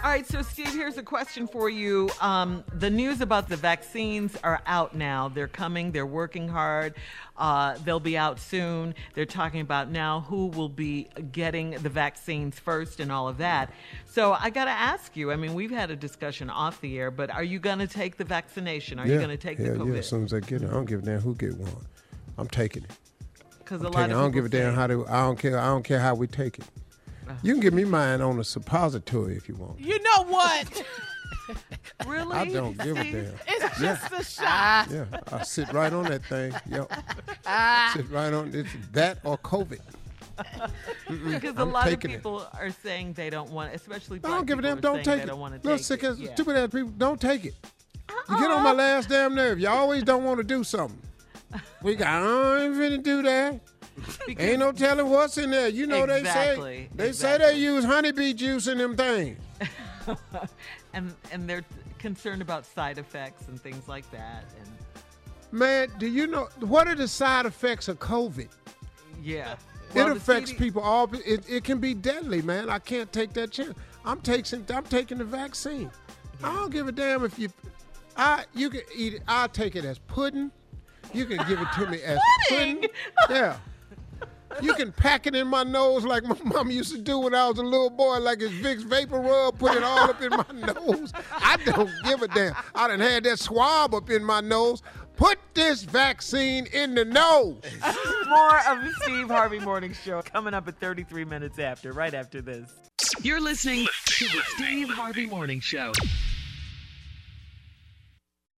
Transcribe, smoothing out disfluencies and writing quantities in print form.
All right, so Steve, here's a question for you. The news about the vaccines are out now. They're coming. They're working hard. They'll be out soon. They're talking about now who will be getting the vaccines first and all of that. So I got to ask you, I mean, we've had a discussion off the air, but are you going to take the vaccination? Are you going to take the COVID? Yeah, as soon as I get it. I don't give a damn who get one. I'm taking it. Because a lot of people I don't give a damn how to. I don't care how we take it. You can give me mine on a suppository if you want. You know what? Really? I don't give a damn. It's just a shot. Yeah, I sit right on that thing. Yep. Sit right on it. That or COVID. Because a lot of people are saying they don't want, especially black I don't give a damn. people are Don't saying take they it. don't want to Little take sick it. ass, stupid ass people, don't take it. You get on my last damn nerve. You always don't want to do something. I ain't finna do that. Because Ain't no telling what's in there. You know Exactly, they say they use honeybee juice in them things. and they're concerned about side effects and things like that. And Man, do you know what are the side effects of COVID? yeah, It affects people all. It can be deadly, man. I can't take that chance. I'm taking the vaccine. I don't give a damn if you can eat it. I'll take it as pudding. You can give it to me as pudding. Yeah. You can pack it in my nose like my mom used to do when I was a little boy, like it's Vicks Vapor Rub, put it all up in my nose. I don't give a damn. I done had that swab up in my nose. Put this vaccine in the nose. More of the Steve Harvey Morning Show coming up at 33 minutes after, right after this. You're listening to the Steve Harvey Morning Show.